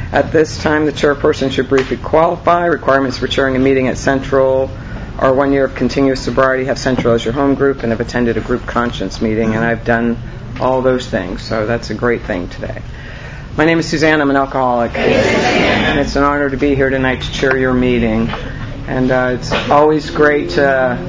At this time, the chairperson should briefly qualify. Requirements for chairing a meeting at Central are 1 year of continuous sobriety, have Central as your home group, and have attended a group conscience meeting. And I've done all those things, so that's a great thing today. My name is Suzanne. I'm an alcoholic. And it's an honor to be here tonight to chair your meeting. And it's always great to,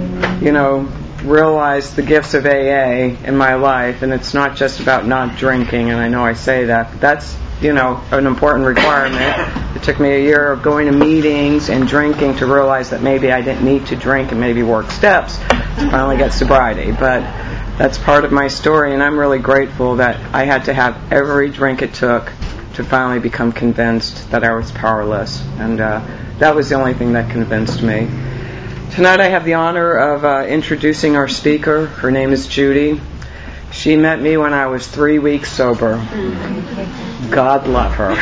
realize the gifts of AA in my life. And it's not just about not drinking, and I know I say that, but that's, an important requirement. It took me a year of going to meetings and drinking to realize that maybe I didn't need to drink and maybe work steps to finally get sobriety. But that's part of my story, and I'm really grateful that I had to have every drink it took to finally become convinced that I was powerless. And that was the only thing that convinced me. Tonight I have the honor of introducing our speaker. Her name is Judy. She met me when I was 3 weeks sober. God love her.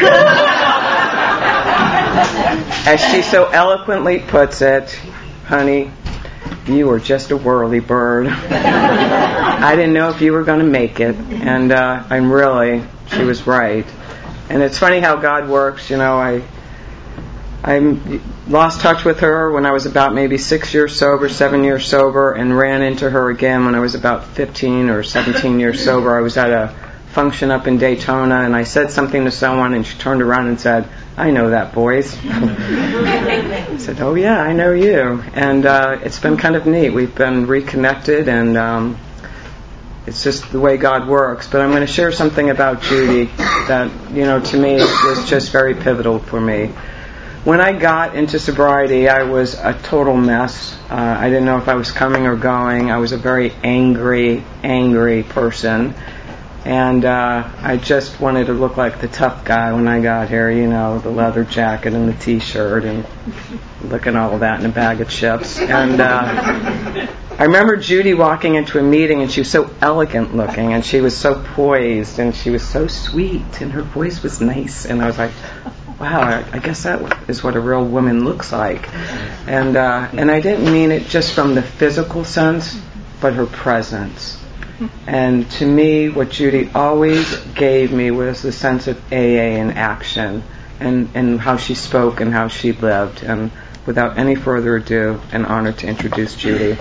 As she so eloquently puts it, honey, you were just a whirly bird. I didn't know if you were going to make it. And she was right. And it's funny how God works. I lost touch with her when I was about maybe 6 years sober, 7 years sober, and ran into her again when I was about 15 or 17 years sober. I was at a function up in Daytona, and I said something to someone, and she turned around and said, I know that voice. I said, oh yeah, I know you. And it's been kind of neat. We've been reconnected, and it's just the way God works. But I'm going to share something about Judy that, to me was just very pivotal for me. When I got into sobriety, I was a total mess. I didn't know if I was coming or going. I was a very angry person. And I just wanted to look like the tough guy when I got here, the leather jacket and the T-shirt and looking all of that in a bag of chips. And I remember Judy walking into a meeting, and she was so elegant looking, and she was so poised, and she was so sweet, and her voice was nice. And I was like, wow, I guess that is what a real woman looks like. And I didn't mean it just from the physical sense, but her presence. And to me, what Judy always gave me was the sense of AA in action, and how she spoke and how she lived. And without any further ado, an honor to introduce Judy.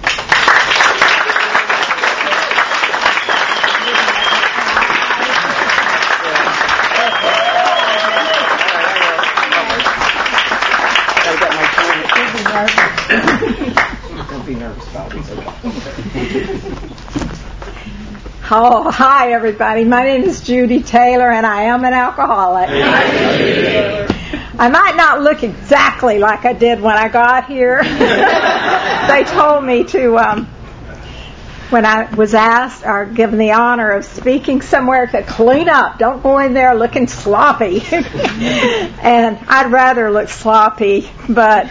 Don't be nervous about it. It's okay. Oh, hi everybody. My name is Judy Taylor, and I am an alcoholic. I might not look exactly like I did when I got here. They told me to, when I was asked or given the honor of speaking somewhere, to clean up. Don't go in there looking sloppy. And I'd rather look sloppy, but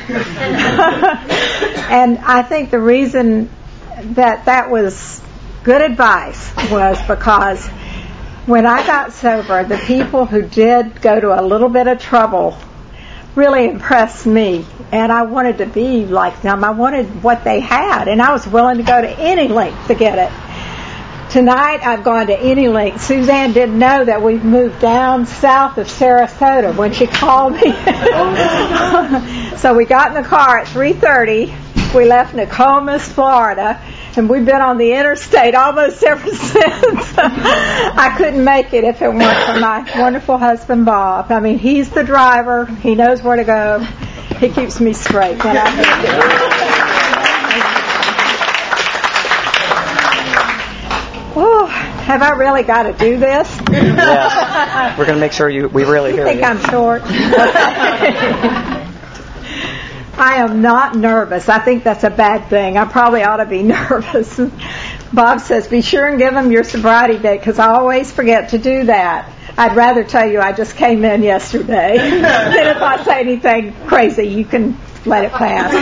and I think the reason that was good advice was because when I got sober, the people who did go to a little bit of trouble really impressed me, and I wanted to be like them. I wanted what they had, and I was willing to go to any length to get it. Tonight I've gone to any length. Suzanne didn't know that we've moved down south of Sarasota when she called me. So we got in the car at 3:30. We left Nokomis, Florida, and we've been on the interstate almost ever since. I couldn't make it if it weren't for my wonderful husband, Bob. I mean, he's the driver. He knows where to go. He keeps me straight when I need to. Oh, have I really got to do this? Yes. We're going to make sure we really hear you. You think I'm short? I am not nervous. I think that's a bad thing. I probably ought to be nervous. Bob says, be sure and give them your sobriety date, because I always forget to do that. I'd rather tell you I just came in yesterday. Then if I say anything crazy, you can let it pass.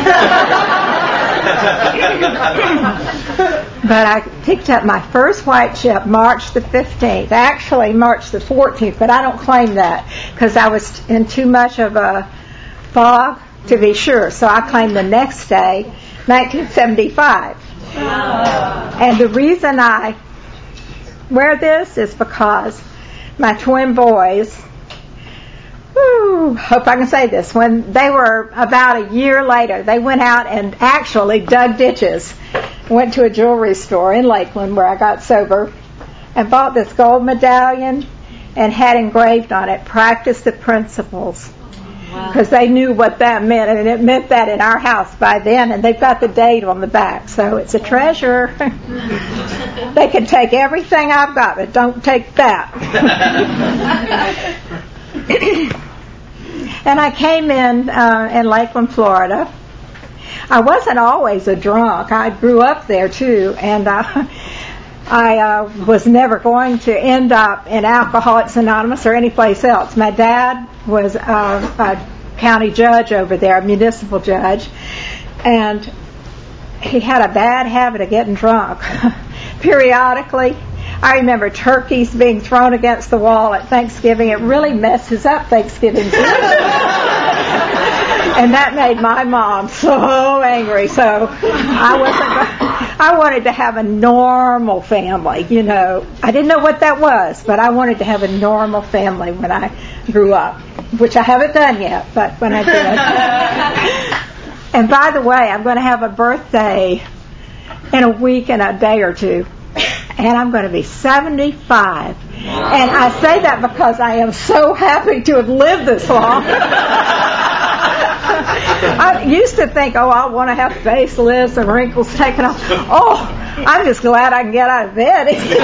But I picked up my first white chip March the 15th. Actually, March the 14th, but I don't claim that because I was in too much of a fog to be sure. So I claim the next day, 1975. And the reason I wear this is because my twin boys hope I can say this, when they were about a year later, they went out and actually dug ditches, went to a jewelry store in Lakeland where I got sober, and bought this gold medallion and had engraved on it, "Practice the Principles." Because they knew what that meant, and it meant that in our house by then, and they've got the date on the back, so it's a treasure. They can take everything I've got, but don't take that. And I came in Lakeland, Florida. I wasn't always a drunk. I grew up there too, and I was never going to end up in Alcoholics Anonymous or anyplace else. My dad was a county judge over there, a municipal judge, and he had a bad habit of getting drunk periodically. I remember turkeys being thrown against the wall at Thanksgiving. It really messes up Thanksgiving. And that made my mom so angry. So I wanted to have a normal family, you know. I didn't know what that was, but I wanted to have a normal family when I grew up, which I haven't done yet, but when I did. And by the way, I'm going to have a birthday in a week and a day or two. And I'm going to be 75. And I say that because I am so happy to have lived this long. I used to think, I want to have facelifts and wrinkles taken off. I'm just glad I can get out of bed.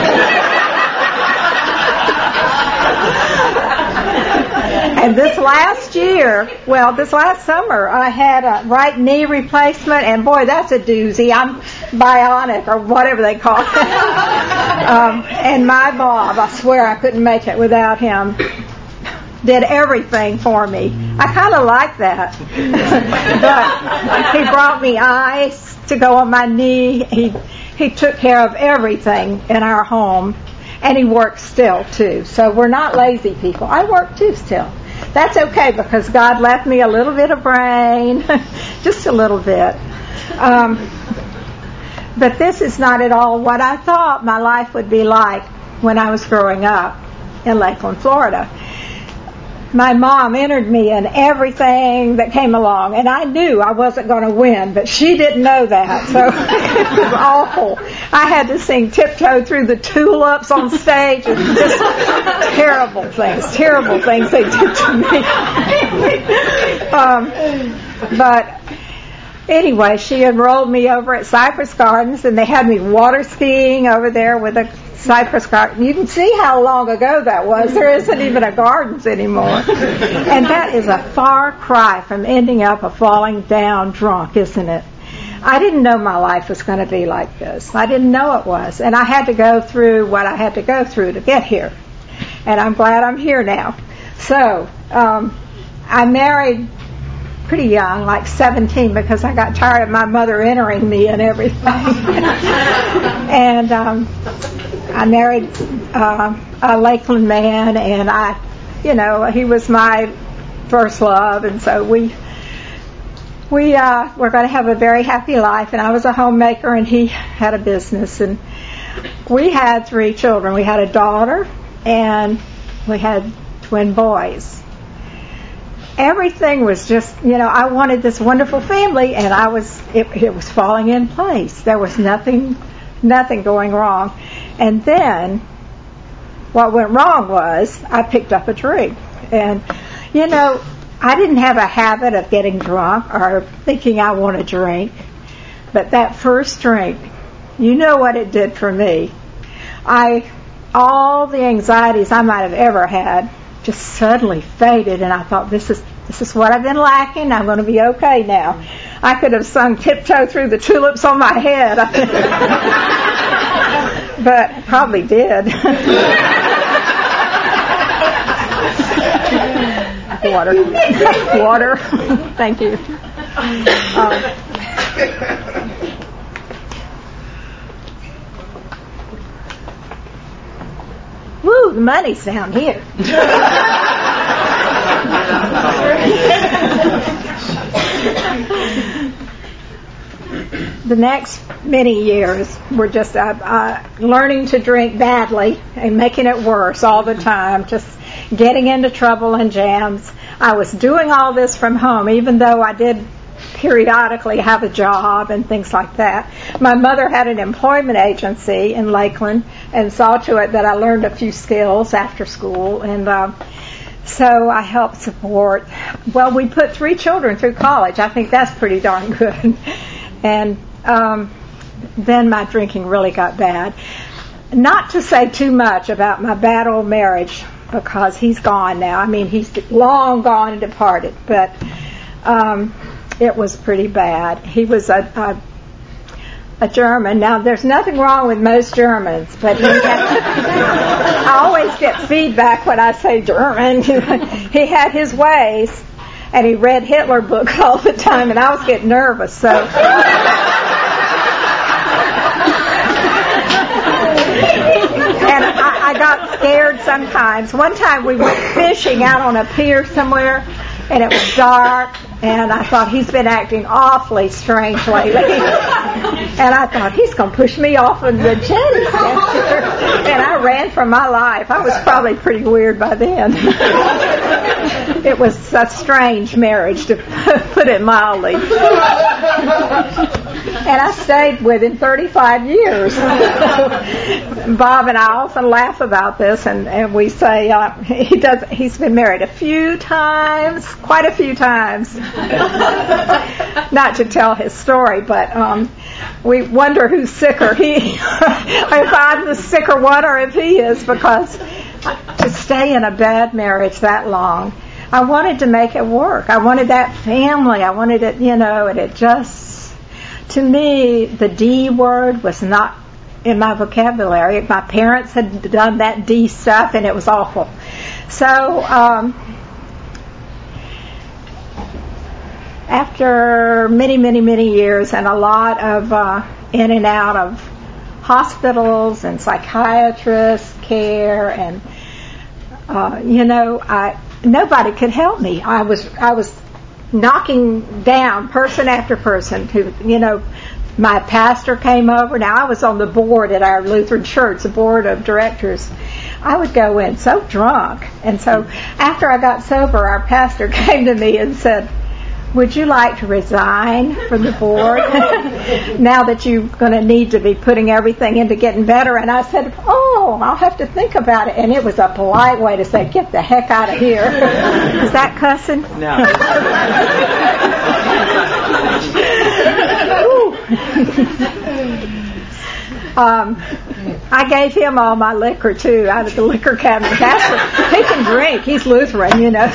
And this last summer, I had a right knee replacement, and boy, that's a doozy. I'm bionic, or whatever they call it. And my Bob, I swear I couldn't make it without him, did everything for me. I kind of like that. But he brought me ice to go on my knee. He took care of everything in our home. And he works still, too. So we're not lazy people. I work, too, still. That's okay, because God left me a little bit of brain. Just a little bit. But this is not at all what I thought my life would be like when I was growing up in Lakeland, Florida. My mom entered me in everything that came along, and I knew I wasn't going to win, but she didn't know that, so it was awful. I had to sing Tiptoe Through the Tulips on stage, and just terrible things they did to me. But anyway, she enrolled me over at Cypress Gardens, and they had me water skiing over there with a Cypress Garden. You can see how long ago that was. There isn't even a gardens anymore. And that is a far cry from ending up a falling down drunk, isn't it? I didn't know my life was going to be like this. I didn't know it was. And I had to go through what I had to go through to get here. And I'm glad I'm here now. So, I married pretty young, like 17, because I got tired of my mother entering me and everything. And I married a Lakeland man, and he was my first love, and so we were going to have a very happy life. And I was a homemaker, and he had a business, and we had 3 children. We had a daughter, and we had twin boys. Everything was just, I wanted this wonderful family, and it was falling in place. There was nothing going wrong. And then what went wrong was I picked up a drink. And, I didn't have a habit of getting drunk or thinking I want to drink. But that first drink, you know what it did for me. All the anxieties I might have ever had just suddenly faded, and I thought, this is what I've been lacking. I'm going to be okay now. I could have sung Tiptoe Through the Tulips on my head. But probably did. Water. Thank you. Woo, the money's down here. The next many years were just learning to drink badly and making it worse all the time, just getting into trouble and jams. I was doing all this from home, even though I did periodically have a job and things like that. My mother had an employment agency in Lakeland and saw to it that I learned a few skills after school, and so I helped support. Well, we put 3 children through college. I think that's pretty darn good. And then my drinking really got bad. Not to say too much about my bad old marriage, because he's gone now. I mean, he's long gone and departed, but it was pretty bad. He was a German. Now, there's nothing wrong with most Germans, but I always get feedback when I say German. He had his ways, and he read Hitler books all the time, and I was getting nervous, so... And I got scared sometimes. One time we went fishing out on a pier somewhere, and it was dark, and I thought, he's been acting awfully strange lately. And I thought, he's going to push me off of the jetty. And I ran for my life. I was probably pretty weird by then. It was a strange marriage, to put it mildly. And I stayed with him 35 years. Bob and I often laugh about this, and we say he's been married a few times, quite a few times. Not to tell his story, but we wonder who's sicker, if I'm the sicker one or if he is, because to stay in a bad marriage that long, I wanted to make it work. I wanted that family. I wanted it, and it just, to me, the D word was not in my vocabulary. My parents had done that D stuff, and it was awful. So, after many, many, many years and a lot of in and out of hospitals and psychiatrist care, and nobody could help me. I was knocking down person after person who, my pastor came over. Now, I was on the board at our Lutheran church, the board of directors. I would go in so drunk. And so after I got sober, our pastor came to me and said, would you like to resign from the board now that you're going to need to be putting everything into getting better? And I said, I'll have to think about it. And it was a polite way to say, get the heck out of here. Is that cussing? No. I gave him all my liquor, too, out of the liquor cabinet. He can drink. He's Lutheran,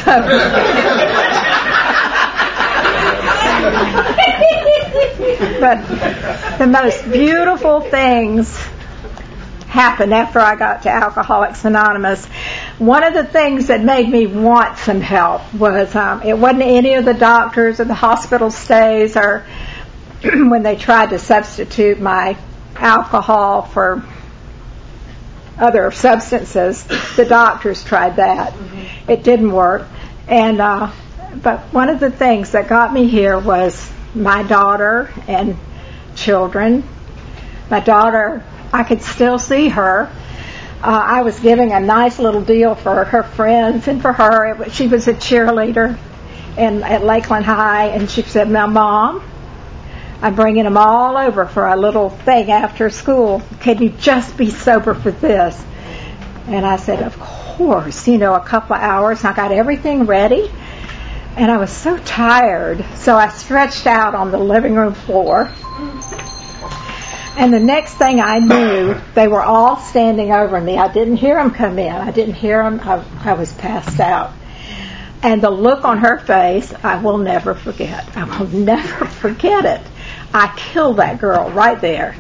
But the most beautiful things happened after I got to Alcoholics Anonymous. One of the things that made me want some help was it wasn't any of the doctors or the hospital stays, or when they tried to substitute my alcohol for other substances. The doctors tried that. It didn't work. And but one of the things that got me here was my daughter and children. My daughter, I could still see her. I was giving a nice little deal for her friends and for her. She was a cheerleader at Lakeland High, and she said, now, Mom, I'm bringing them all over for a little thing after school. Can you just be sober for this? And I said, of course, a couple of hours. And I got everything ready. And I was so tired, so I stretched out on the living room floor. And the next thing I knew, they were all standing over me. I didn't hear them come in. I didn't hear them. I was passed out. And the look on her face, I will never forget. I will never forget it. I killed that girl right there,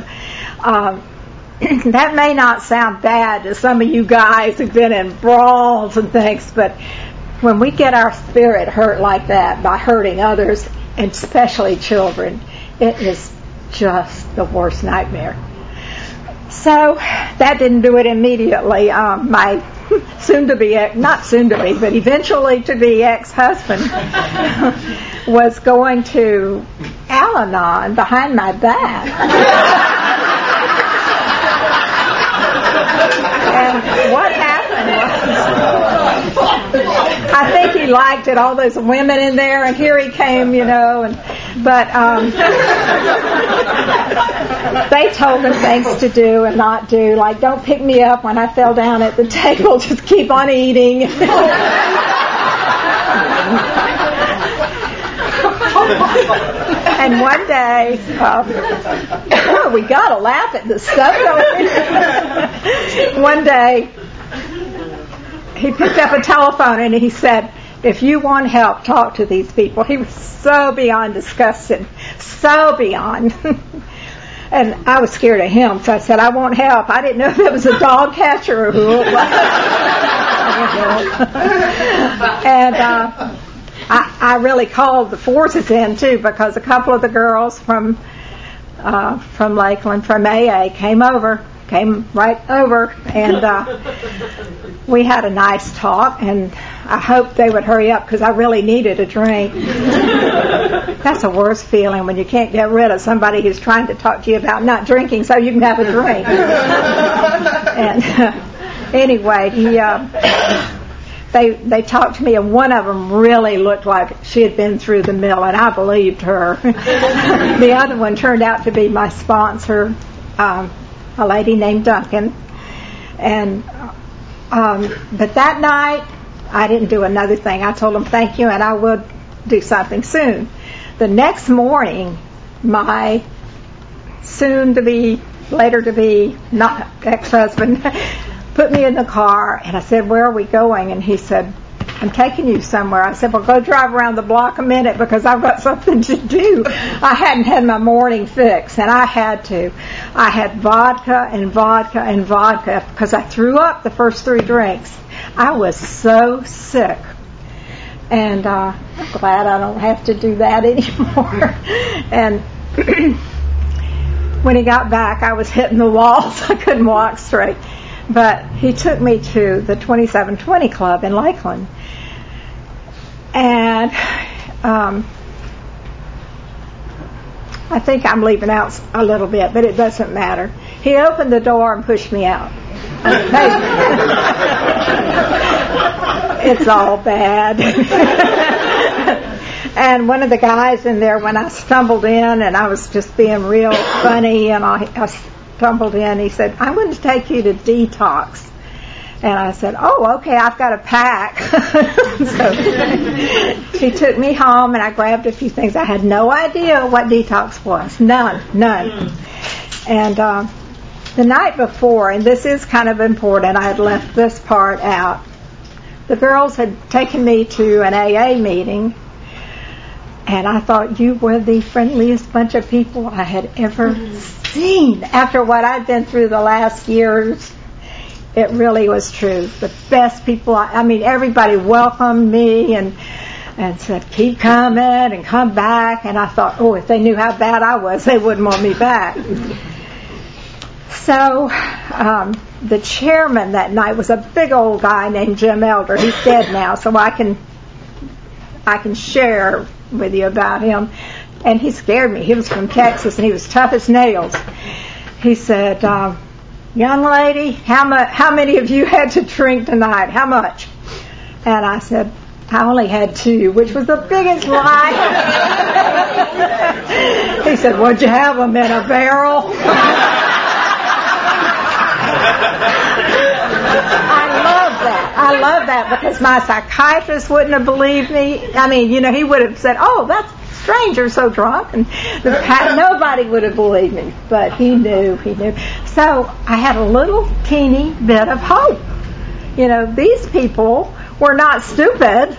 That may not sound bad to some of you guys who've been in brawls and things, but when we get our spirit hurt like that by hurting others, and especially children, it is just the worst nightmare. So that didn't do it immediately. My but eventually to be ex-husband was going to Al-Anon behind my back. And what happened was, I think he he liked it, all those women in there, and here he came, but they told him things to do and not do, like don't pick me up when I fell down at the table, just keep on eating. And one day, we gotta laugh at this stuff, don't we? One day, he picked up a telephone and he said, if you want help, talk to these people. He was so beyond disgusted, so beyond. And I was scared of him, so I said, I won't help. I didn't know if it was a dog catcher or who it was. And I really called the forces in, too, because a couple of the girls from Lakeland, from AA, came right over, and we had a nice talk, and I hoped they would hurry up because I really needed a drink. That's the worst feeling when you can't get rid of somebody who's trying to talk to you about not drinking so you can have a drink. And anyway, they talked to me, and one of them really looked like she had been through the mill, and I believed her. The other one turned out to be my sponsor, a lady named Duncan. And but that night, I didn't do another thing. I told them thank you, and I would do something soon. The next morning, my soon-to-be, later-to-be, not ex-husband, put me in the car, and I said, where are we going? And he said, I'm taking you somewhere. I said, well, go drive around the block a minute because I've got something to do. I hadn't had my morning fix, and I had to. I had vodka and vodka and vodka because I threw up the first 3 drinks. I was so sick. And I'm glad I don't have to do that anymore. And when he got back, I was hitting the walls. I couldn't walk straight. But he took me to the 2720 Club in Lakeland. And I think I'm leaving out a little bit, but it doesn't matter. He opened the door and pushed me out. It's all bad. And one of the guys in there, when I stumbled in, and I was just being real funny, and I stumbled in, he said, I'm going to take you to detox. And I said, oh, okay, I've got a pack. So he took me home, and I grabbed a few things. I had no idea what detox was. None. And the night before, and this is kind of important, I had left this part out. The girls had taken me to an AA meeting, and I thought you were the friendliest bunch of people I had ever seen. After what I'd been through the last years, it really was true. The best people, everybody welcomed me and said, keep coming and come back. And I thought, oh, if they knew how bad I was, they wouldn't want me back. So the chairman that night was a big old guy named Jim Elder. He's dead now, so I can share with you about him. And he scared me. He was from Texas, and he was tough as nails. He said, young lady, how many of you had to drink tonight? How much? And I said, I only had 2, which was the biggest lie. He said, what'd you have them in, a barrel? I love that because my psychiatrist wouldn't have believed me. He would have said, oh, that's strange, you're so drunk. And nobody would have believed me. But he knew. So I had a little teeny bit of hope. These people were not stupid.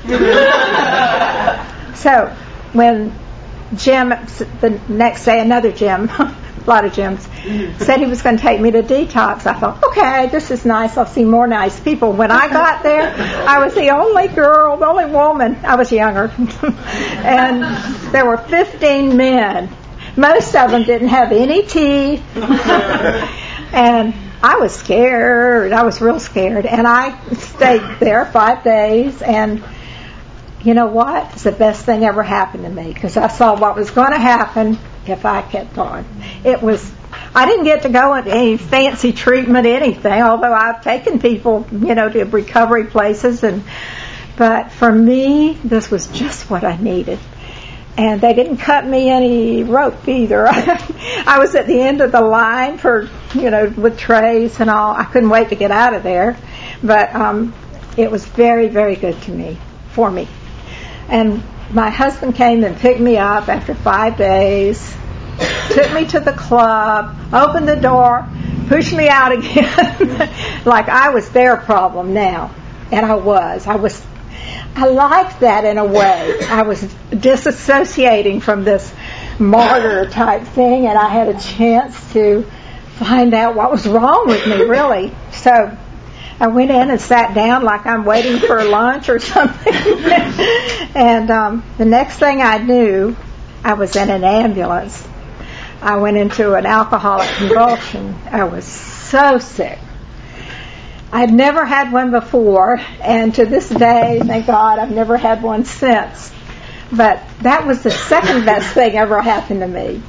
So when Jim, the next day, another Jim, a lot of Jims, said he was going to take me to detox, I thought, okay, this is nice. I'll see more nice people. When I got there, I was the only girl, the only woman. I was younger. And there were 15 men. Most of them didn't have any teeth. And I was scared. I was real scared. And I stayed there 5 days. And you know what? It's the best thing ever happened to me because I saw what was going to happen if I kept on. I didn't get to go into any fancy treatment, anything, although I've taken people, to recovery places and But for me, this was just what I needed. And they didn't cut me any rope either. I was at the end of the line for, with trays and all. I couldn't wait to get out of there. But it was very, very good for me. And my husband came and picked me up after 5 days, took me to the club, opened the door, pushed me out again, like I was their problem now. And I was. I liked that in a way. I was disassociating from this martyr type thing, and I had a chance to find out what was wrong with me, really. So I went in and sat down like I'm waiting for lunch or something. And the next thing I knew, I was in an ambulance. I went into an alcoholic convulsion. I was so sick. I'd never had one before, and to this day, thank God, I've never had one since. But that was the second best thing ever happened to me.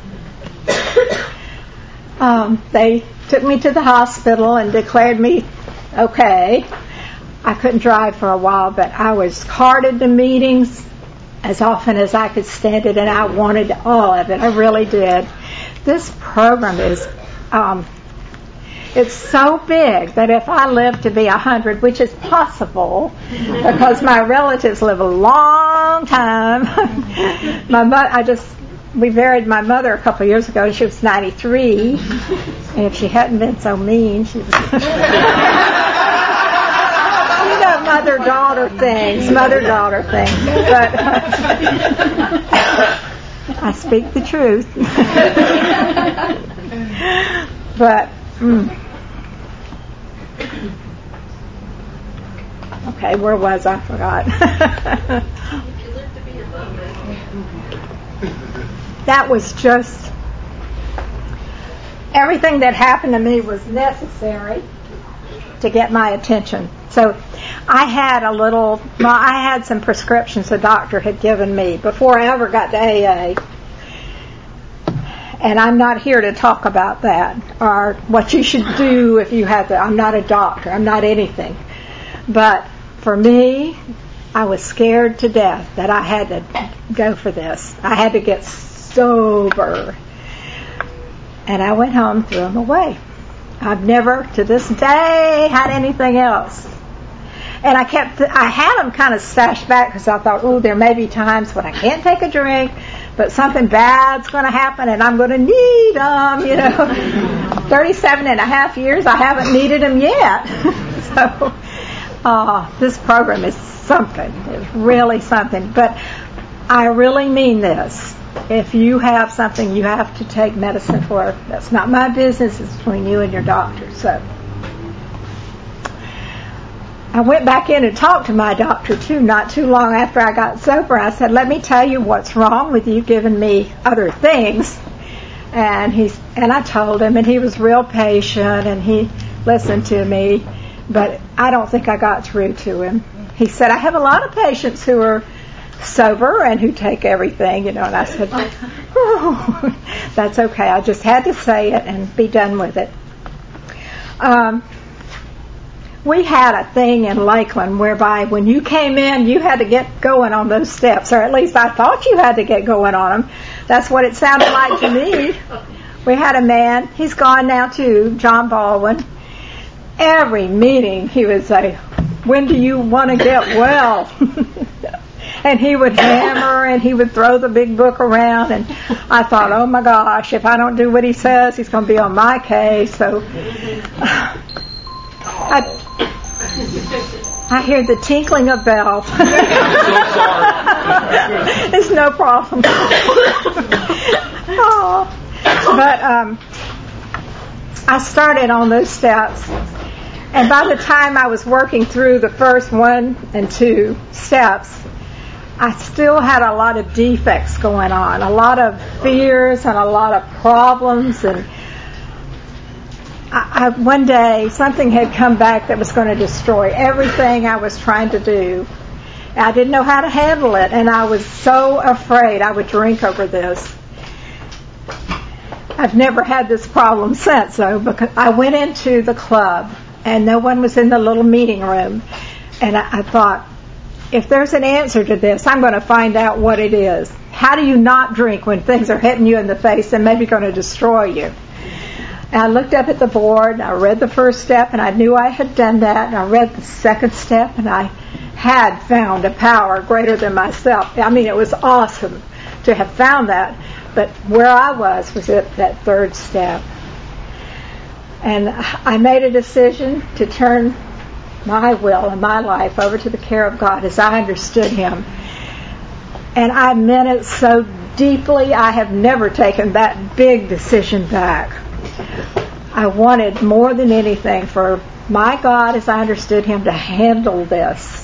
They took me to the hospital and declared me okay. I couldn't drive for a while, but I was carted to meetings as often as I could stand it, and I wanted all of it. I really did. This program is... it's so big that if I live to be 100, which is possible, because my relatives live a long time. We buried my mother a couple of years ago, and she was 93. And if she hadn't been so mean, she was... mother-daughter things. But I speak the truth. But... Okay, where was I? Forgot. That was just... everything that happened to me was necessary to get my attention. So I had some prescriptions the doctor had given me before I ever got to AA. And I'm not here to talk about that or what you should do if you have that. I'm not a doctor. I'm not anything. But for me, I was scared to death that I had to go for this. I had to get sober. And I went home, threw them away. I've never, to this day, had anything else. And I had them kind of stashed back because I thought, there may be times when I can't take a drink, but something bad's going to happen and I'm going to need them, 37 and a half years, I haven't needed them yet. So, this program is something. It's really something. But I really mean this. If you have something you have to take medicine for, that's not my business. It's between you and your doctor. So I went back in and talked to my doctor, too, not too long after I got sober. I said, let me tell you what's wrong with you giving me other things. And I told him, and he was real patient, and he listened to me. But I don't think I got through to him. He said, I have a lot of patients who are sober and who take everything, and I said, that's okay. I just had to say it and be done with it. We had a thing in Lakeland whereby when you came in, you had to get going on those steps, or at least I thought you had to get going on them. That's what it sounded like to me. We had a man, he's gone now too, John Baldwin. Every meeting he would say, when do you want to get well? And he would hammer and he would throw the big book around, and I thought, oh my gosh, if I don't do what he says, he's going to be on my case. So I hear the tinkling of bells. It's no problem. But I started on those steps, and by the time I was working through the first 1 and 2 steps, I still had a lot of defects going on, a lot of fears and a lot of problems. And one day, something had come back that was going to destroy everything I was trying to do. I didn't know how to handle it, and I was so afraid I would drink over this. I've never had this problem since, though, because I went into the club, and no one was in the little meeting room. And I thought, if there's an answer to this, I'm going to find out what it is. How do you not drink when things are hitting you in the face and maybe going to destroy you? And I looked up at the board, and I read the first step, and I knew I had done that, and I read the second step, and I had found a power greater than myself. I mean, it was awesome to have found that, but where I was at that third step. And I made a decision to turn my will and my life over to the care of God as I understood Him. And I meant it so deeply. I have never taken that big decision back. I wanted more than anything for my God as I understood Him to handle this.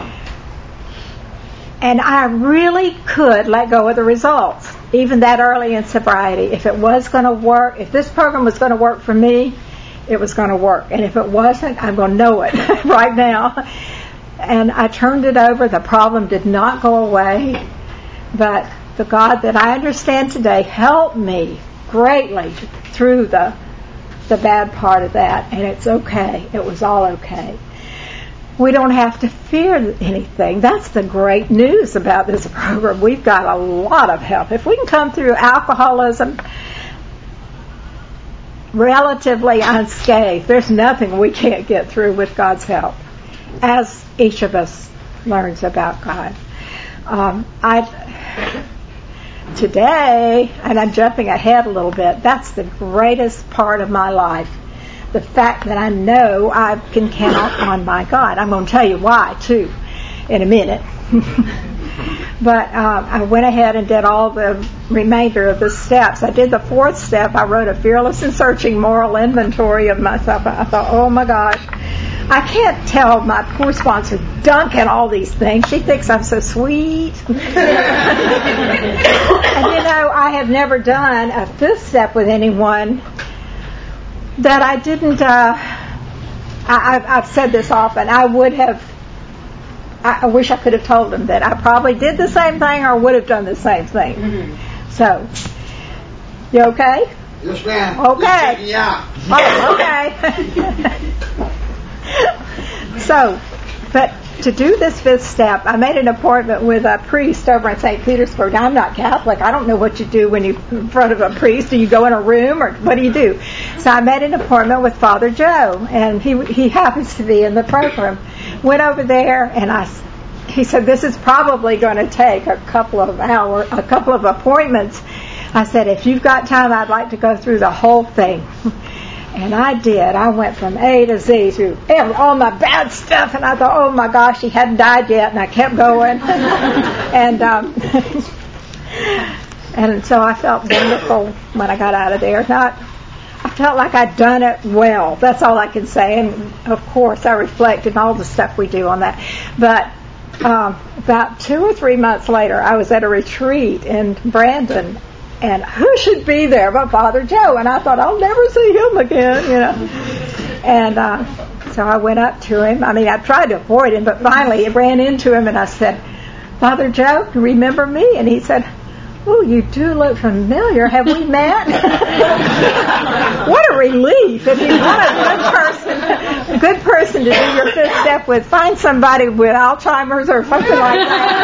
And I really could let go of the results, even that early in sobriety. If it was going to work, if this program was going to work for me, it was going to work. And if it wasn't, I'm going to know it right now. And I turned it over. The problem did not go away. But the God that I understand today helped me greatly through the bad part of that. And it's okay. It was all okay. We don't have to fear anything. That's the great news about this program. We've got a lot of help. If we can come through alcoholism relatively unscathed, there's nothing we can't get through with God's help, as each of us learns about God. Today, and I'm jumping ahead a little bit, that's the greatest part of my life. The fact that I know I can count on my God. I'm going to tell you why, too, in a minute. But I went ahead and did all the remainder of the steps. I did the fourth step. I wrote a fearless and searching moral inventory of myself. I thought, oh my gosh, I can't tell my poor sponsor, Duncan, all these things. She thinks I'm so sweet. And I have never done a fifth step with anyone that I didn't, I've said this often, I wish I could have told them that I probably did the same thing or would have done the same thing. Mm-hmm. So, you okay? Yes, ma'am. Okay. Yeah. Oh, okay. So, but to do this fifth step, I made an appointment with a priest over in St. Petersburg. Now, I'm not Catholic. I don't know what you do when you're in front of a priest. Do you go in a room or what do you do? So I made an appointment with Father Joe, and he happens to be in the program. Went over there, and he said, this is probably going to take a couple of appointments. I said, if you've got time, I'd like to go through the whole thing. And I did. I went from A to Z through all my bad stuff, and I thought, oh my gosh, he hadn't died yet, and I kept going. And so I felt wonderful when I got out of there. I felt like I'd done it well. That's all I can say. And of course, I reflected on all the stuff we do on that. But about 2 or 3 months later, I was at a retreat in Brandon. And who should be there but Father Joe? And I thought, I'll never see him again, And so I went up to him. I mean, I tried to avoid him, but finally I ran into him and I said, Father Joe, you remember me? And he said, oh, you do look familiar. Have we met? What a relief. If you want a good person to do your fifth step with, find somebody with Alzheimer's or something like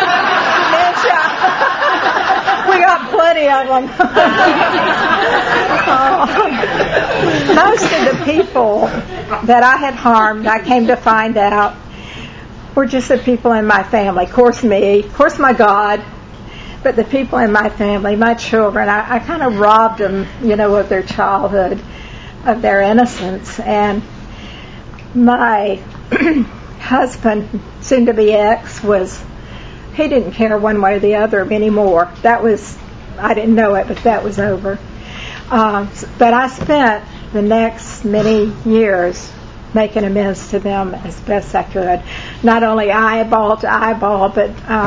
that. We got plenty of them. Most of the people that I had harmed, I came to find out, were just the people in my family. Of course me, of course my God, but the people in my family, my children, I kind of robbed them, of their childhood, of their innocence. And my husband, soon to be ex, he didn't care one way or the other anymore. I didn't know it, but that was over. But I spent the next many years making amends to them as best I could. Not only eyeball to eyeball, but,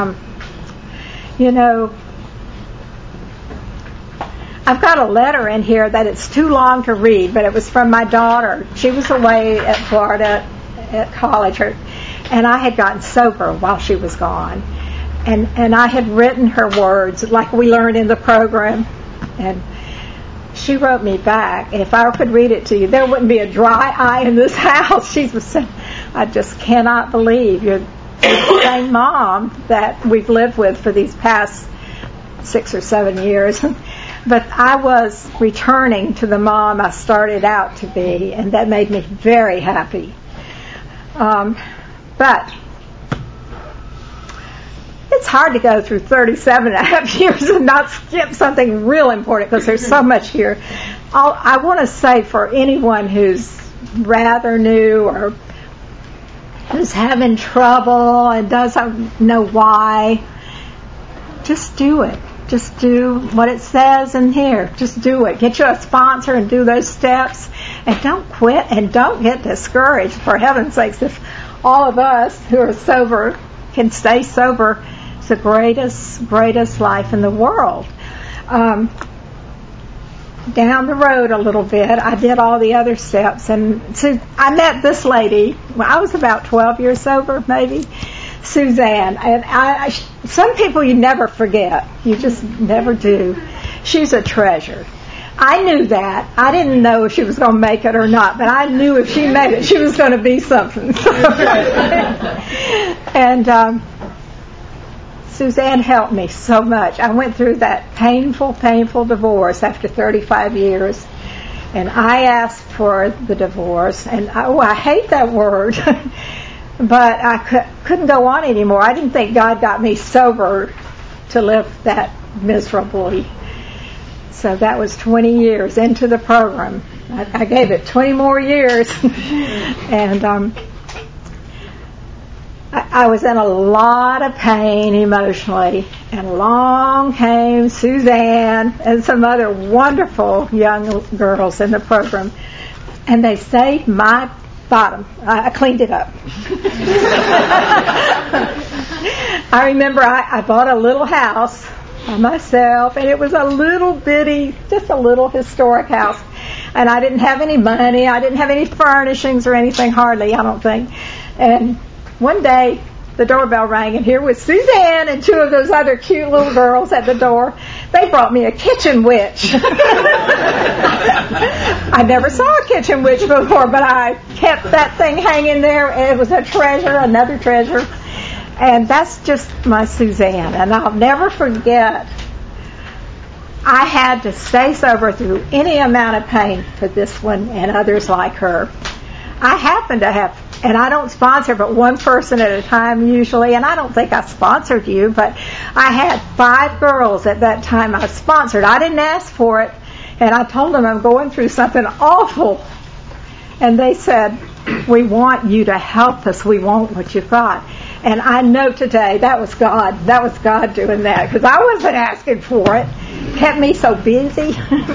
I've got a letter in here that it's too long to read, but it was from my daughter. She was away at Florida at college, and I had gotten sober while she was gone. And I had written her words like we learned in the program, and she wrote me back. And if I could read it to you, there wouldn't be a dry eye in this house. She was saying, I just cannot believe the same mom that we've lived with for these past 6 or 7 years. But I was returning to the mom I started out to be, and that made me very happy. But it's hard to go through 37 and a half years and not skip something real important, because there's so much here. I want to say, for anyone who's rather new or who's having trouble and doesn't know why, just do it. Just do what it says in here. Just do it. Get you a sponsor and do those steps. And don't quit and don't get discouraged. For heaven's sakes, if all of us who are sober can stay sober, it's the greatest life in the world. Down the road a little bit, I did all the other steps. And so I met this lady when I was about 12 years sober, maybe. Suzanne, and some people you never forget. You just never do. She's a treasure. I knew that. I didn't know if she was going to make it or not, but I knew if she made it, she was going to be something. And Suzanne helped me so much. I went through that painful divorce after 35 years, and I asked for the divorce, and I hate that word. But I couldn't go on anymore. I didn't think God got me sober to live that miserably. So that was 20 years into the program. I gave it 20 more years. And I was in a lot of pain emotionally. And along came Suzanne and some other wonderful young girls in the program. And they saved my bottom. I cleaned it up. I remember I bought a little house by myself, and it was a little bitty, just a little historic house. And I didn't have any money. I didn't have any furnishings or anything, hardly, I don't think. And one day, the doorbell rang, and here was Suzanne and 2 of those other cute little girls at the door. They brought me a kitchen witch. I never saw a kitchen witch before, but I kept that thing hanging there. It was a treasure, another treasure. And that's just my Suzanne. And I'll never forget, I had to stay sober through any amount of pain for this one and others like her. I happen to have, and I don't sponsor but one person at a time usually, and I don't think I sponsored you, but I had 5 girls at that time I sponsored. I didn't ask for it, and I told them I'm going through something awful. And they said, we want you to help us. We want what you've got. And I know today that was God. That was God doing that, because I wasn't asking for it. It kept me so busy.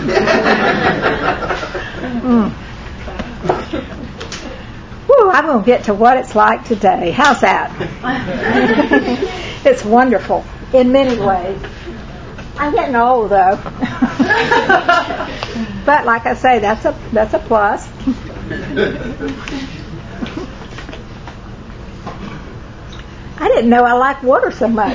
Whew, I'm going to get to what it's like today. How's that? It's wonderful in many ways. I'm getting old, though. But like I say, that's a plus. I didn't know I liked water so much.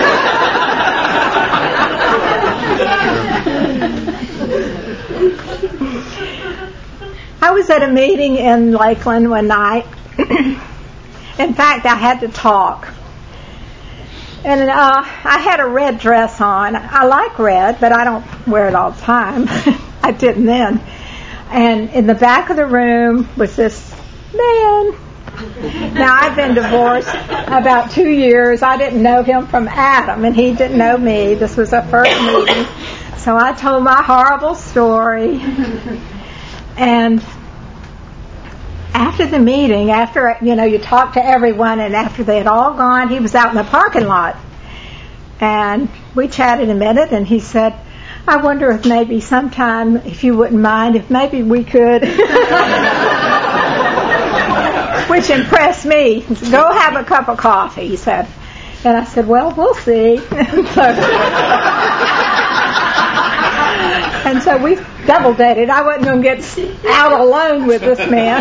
I was at a meeting in Lakeland one night. In fact, I had to talk. And I had a red dress on. I like red, but I don't wear it all the time. I didn't then. And in the back of the room was this man. Now, I've been divorced about 2 years. I didn't know him from Adam, and he didn't know me. This was our first meeting. So I told my horrible story. And after the meeting, after, you talk to everyone, and after they had all gone, he was out in the parking lot. And we chatted a minute, and he said, I wonder if maybe sometime, if you wouldn't mind, if maybe we could. Which impressed me. He said, go have a cup of coffee, he said. And I said, well, we'll see. And so we double dated. I wasn't going to get out alone with this man.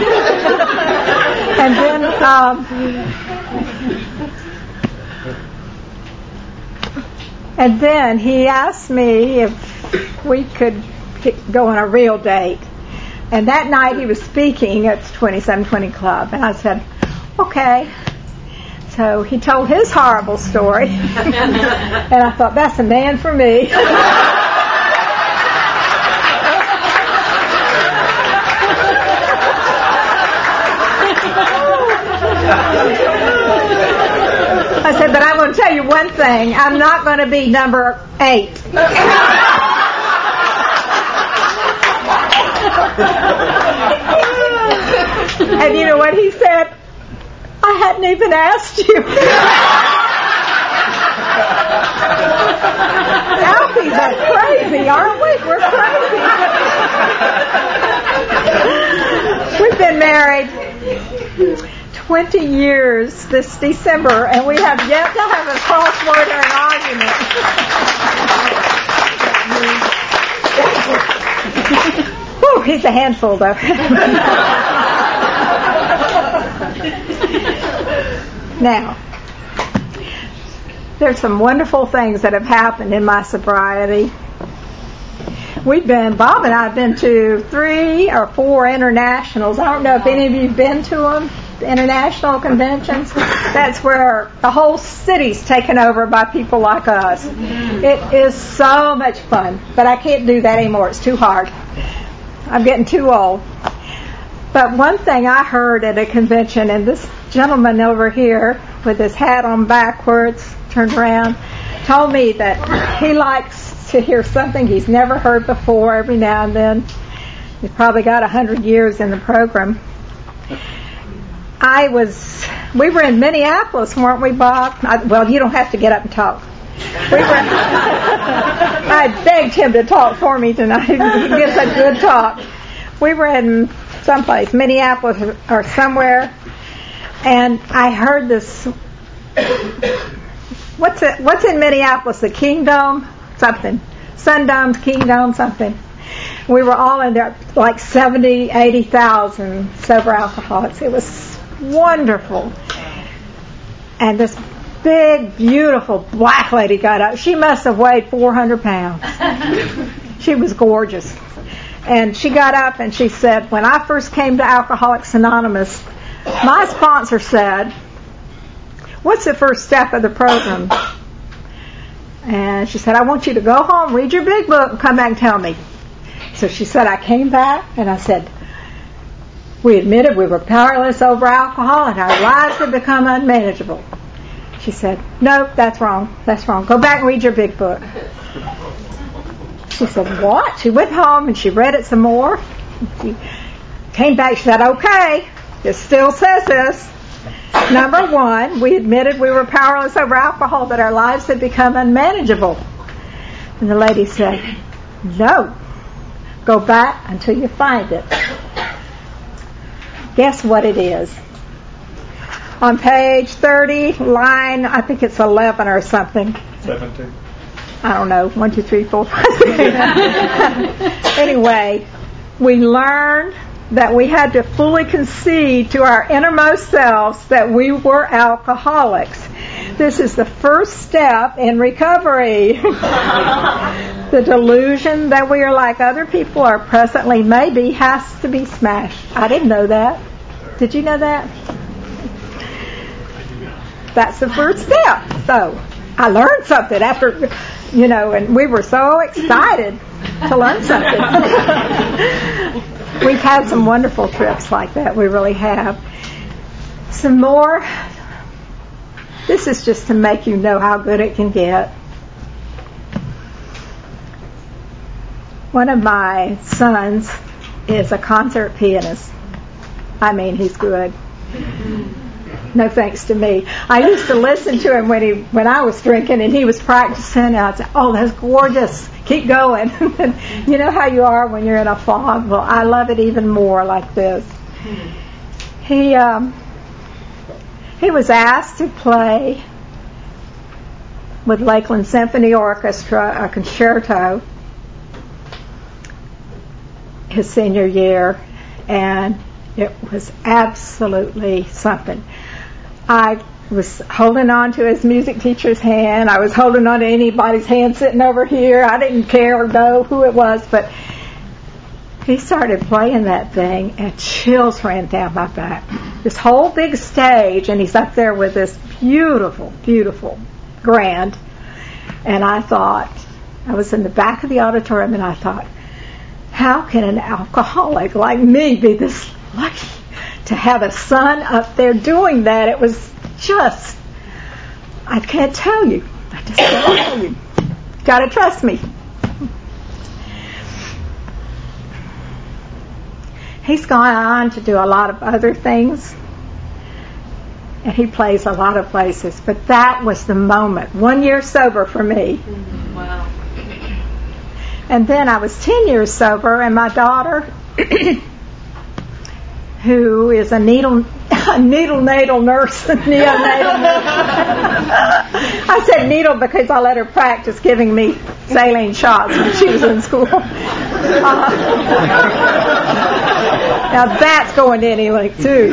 And then he asked me if we could go on a real date. And that night he was speaking at the 2720 Club. And I said, okay. So he told his horrible story, and I thought, that's a man for me. I said, but I'm going to tell you one thing. I'm not going to be number 8. And you know what he said? I hadn't even asked you. Alkies are crazy, aren't we? We're crazy. We've been married 20 years this December, and we have yet to have a crossword or an argument. Whew, he's a handful, though. Now, there's some wonderful things that have happened in my sobriety. Bob and I have been to 3 or 4 internationals. I don't know if any of you have been to them, international conventions. That's where the whole city's taken over by people like us. It is so much fun, but I can't do that anymore. It's too hard. I'm getting too old. But one thing I heard at a convention, and this gentleman over here with his hat on backwards, turned around, told me that he likes to hear something he's never heard before every now and then. He's probably got 100 years in the program. We were in Minneapolis, weren't we, Bob? Well, you don't have to get up and talk. I begged him to talk for me tonight. He gives a good talk. We were in someplace, Minneapolis or somewhere, and I heard this. What's in Minneapolis? The Kingdom? Something. Sundome's Kingdom, something. We were all in there, like 70, 80,000 sober alcoholics. It was wonderful. And this big, beautiful black lady got up. She must have weighed 400 pounds. She was gorgeous. And she got up and she said, when I first came to Alcoholics Anonymous, my sponsor said, what's the first step of the program? And she said, I want you to go home, read your big book, and come back and tell me. So she said, I came back and I said, we admitted we were powerless over alcohol and our lives had become unmanageable. She said, no, that's wrong. That's wrong. Go back and read your big book. She said, what? She went home and she read it some more. She came back. She said, okay, it still says this. Number 1, we admitted we were powerless over alcohol, that our lives had become unmanageable. And the lady said, no, go back until you find it. Guess what it is? On page 30, line, I think it's 11 or something. 17. I don't know, 1, 2, 3, 4, 5, 6. Anyway, we learned that we had to fully concede to our innermost selves that we were alcoholics. This is the first step in recovery. The delusion that we are like other people or presently maybe has to be smashed. I didn't know that. Did you know that? That's the first step. So I learned something after, and we were so excited to learn something. We've had some wonderful trips like that. We really have. Some more. This is just to make you know how good it can get. One of my sons is a concert pianist. I mean, he's good. No thanks to me. I used to listen to him when I was drinking and he was practicing, and I'd say, oh, that's gorgeous. Keep going. You know how you are when you're in a fog? Well, I love it even more like this. He was asked to play with Lakeland Symphony Orchestra a concerto his senior year, and it was absolutely something. I was holding on to his music teacher's hand. I was holding on to anybody's hand sitting over here. I didn't care or know who it was, but he started playing that thing, and chills ran down my back. This whole big stage, and he's up there with this beautiful, beautiful grand. And I thought, I was in the back of the auditorium, and I thought, how can an alcoholic like me be this lucky to have a son up there doing that? It was just, I can't tell you. I just can't tell you. Got to trust me. He's gone on to do a lot of other things, and he plays a lot of places, but that was the moment. 1 year sober for me. Wow. And then I was 10 years sober, and my daughter, who is a neonatal nurse. I said needle because I let her practice giving me saline shots when she was in school. Now that's going to any length too.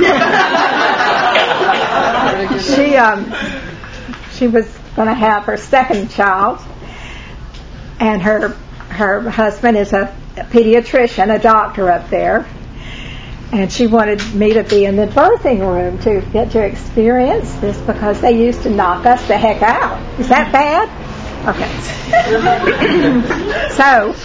She was going to have her second child, and her husband is a pediatrician, a doctor up there. And she wanted me to be in the birthing room to get to experience this because they used to knock us the heck out. Is that bad? Okay. So,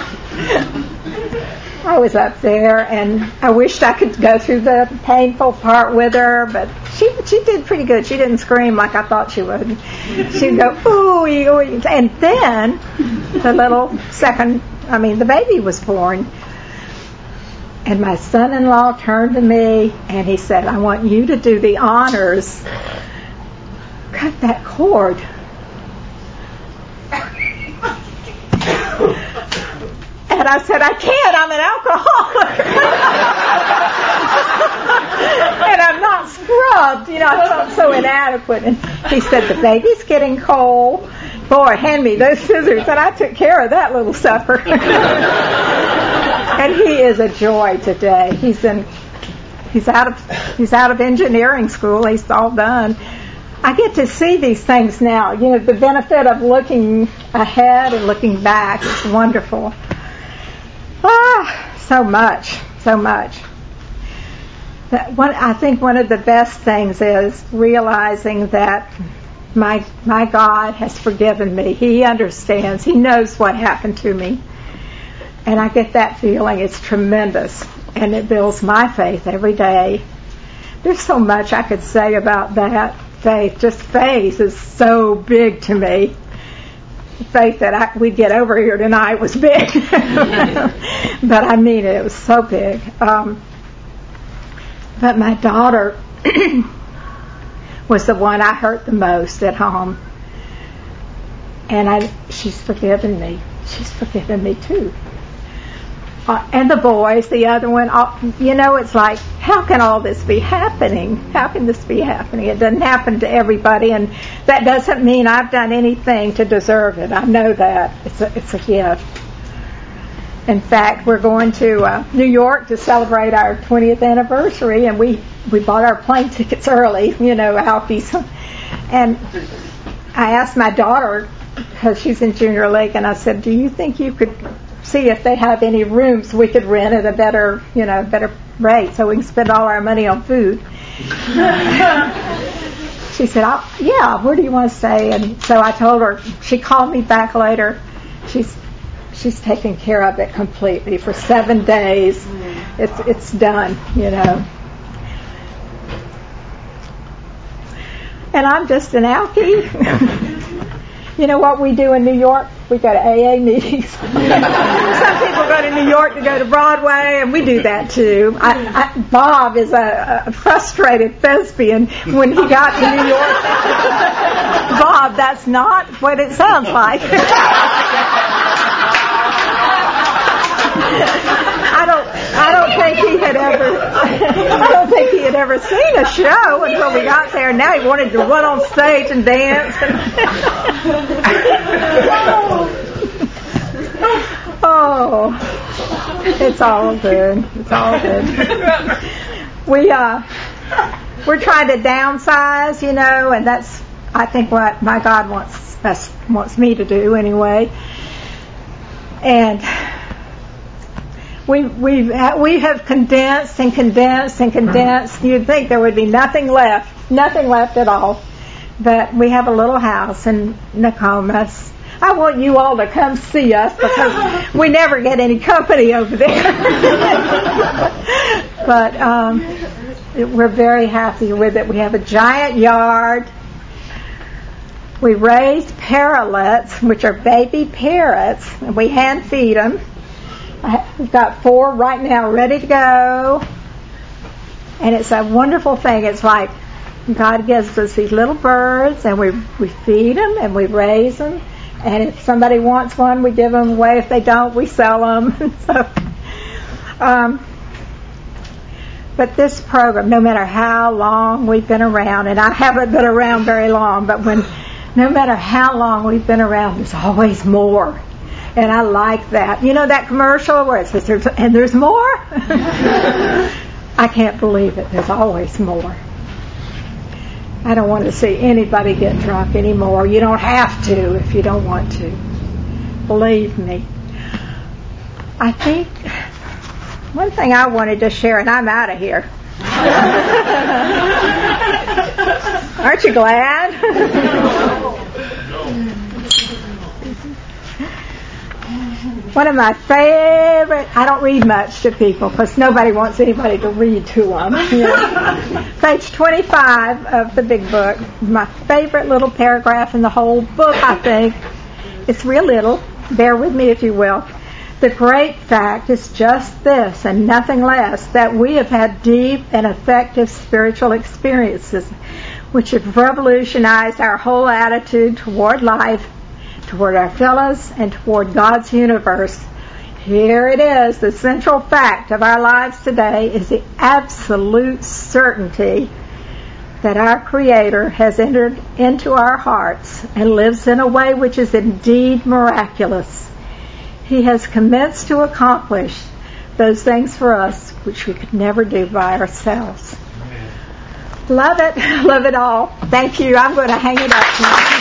I was up there, and I wished I could go through the painful part with her, but she did pretty good. She didn't scream like I thought she would. She'd go, ooh, ooh, and then the baby was born. And my son-in-law turned to me and he said, I want you to do the honors. Cut that cord. And I said, I can't. I'm an alcoholic. And I'm not scrubbed. I felt so inadequate. And he said, the baby's getting cold. Boy, hand me those scissors. And I took care of that little sucker. And he is a joy today. He's out of engineering school. He's all done. I get to see these things now. The benefit of looking ahead and looking back is wonderful. So much. I think one of the best things is realizing that my God has forgiven me. He understands. He knows what happened to me. And I get that feeling. It's tremendous. And it builds my faith every day. There's so much I could say about that. Faith. Just faith is so big to me. The faith that we'd get over here tonight was big. But I mean it. It was so big. But my daughter was the one I hurt the most at home. And she's forgiven me. She's forgiven me too. And the boys, the other one, it's like, how can all this be happening? How can this be happening? It doesn't happen to everybody, and that doesn't mean I've done anything to deserve it. I know that. It's a gift. In fact, we're going to New York to celebrate our 20th anniversary, and we bought our plane tickets early, Alfie's. And I asked my daughter, because she's in junior league, and I said, do you think you could see if they have any rooms we could rent at a better rate so we can spend all our money on food? She said, yeah, where do you want to stay? And so I told her. She called me back later. She's taken care of it completely for 7 days. It's done, And I'm just an alkie. You know what we do in New York? We go to AA meetings. Some people go to New York to go to Broadway, and we do that too. Bob is a frustrated thespian. When he got to New York, Bob, that's not what it sounds like. I don't think he had ever seen a show until we got there. Now he wanted to run on stage and dance. Oh, it's all good. It's all good. We're trying to downsize, and that's, I think, what my God wants me to do anyway. And We have condensed and condensed and condensed. You'd think there would be nothing left at all. But we have a little house in Nokomis. I want you all to come see us because we never get any company over there. But we're very happy with it. We have a giant yard. We raise parrotlets, which are baby parrots, and we hand feed them. We've got 4 right now ready to go. And it's a wonderful thing. It's like God gives us these little birds, and we feed them, and we raise them. And if somebody wants one, we give them away. If they don't, we sell them. But this program, no matter how long we've been around, and I haven't been around very long, but no matter how long we've been around, there's always more. And I like that. You know that commercial where it says, there's more? I can't believe it. There's always more. I don't want to see anybody get drunk anymore. You don't have to if you don't want to. Believe me. I think one thing I wanted to share, and I'm out of here. Aren't you glad? One of my favorite, I don't read much to people because nobody wants anybody to read to them. Page 25 of the big book, my favorite little paragraph in the whole book, I think. It's real little. Bear with me if you will. The great fact is just this and nothing less, that we have had deep and effective spiritual experiences which have revolutionized our whole attitude toward life, toward our fellows, and toward God's universe. Here it is. The central fact of our lives today is the absolute certainty that our Creator has entered into our hearts and lives in a way which is indeed miraculous. He has commenced to accomplish those things for us which we could never do by ourselves. Love it. Love it all. Thank you. I'm going to hang it up now.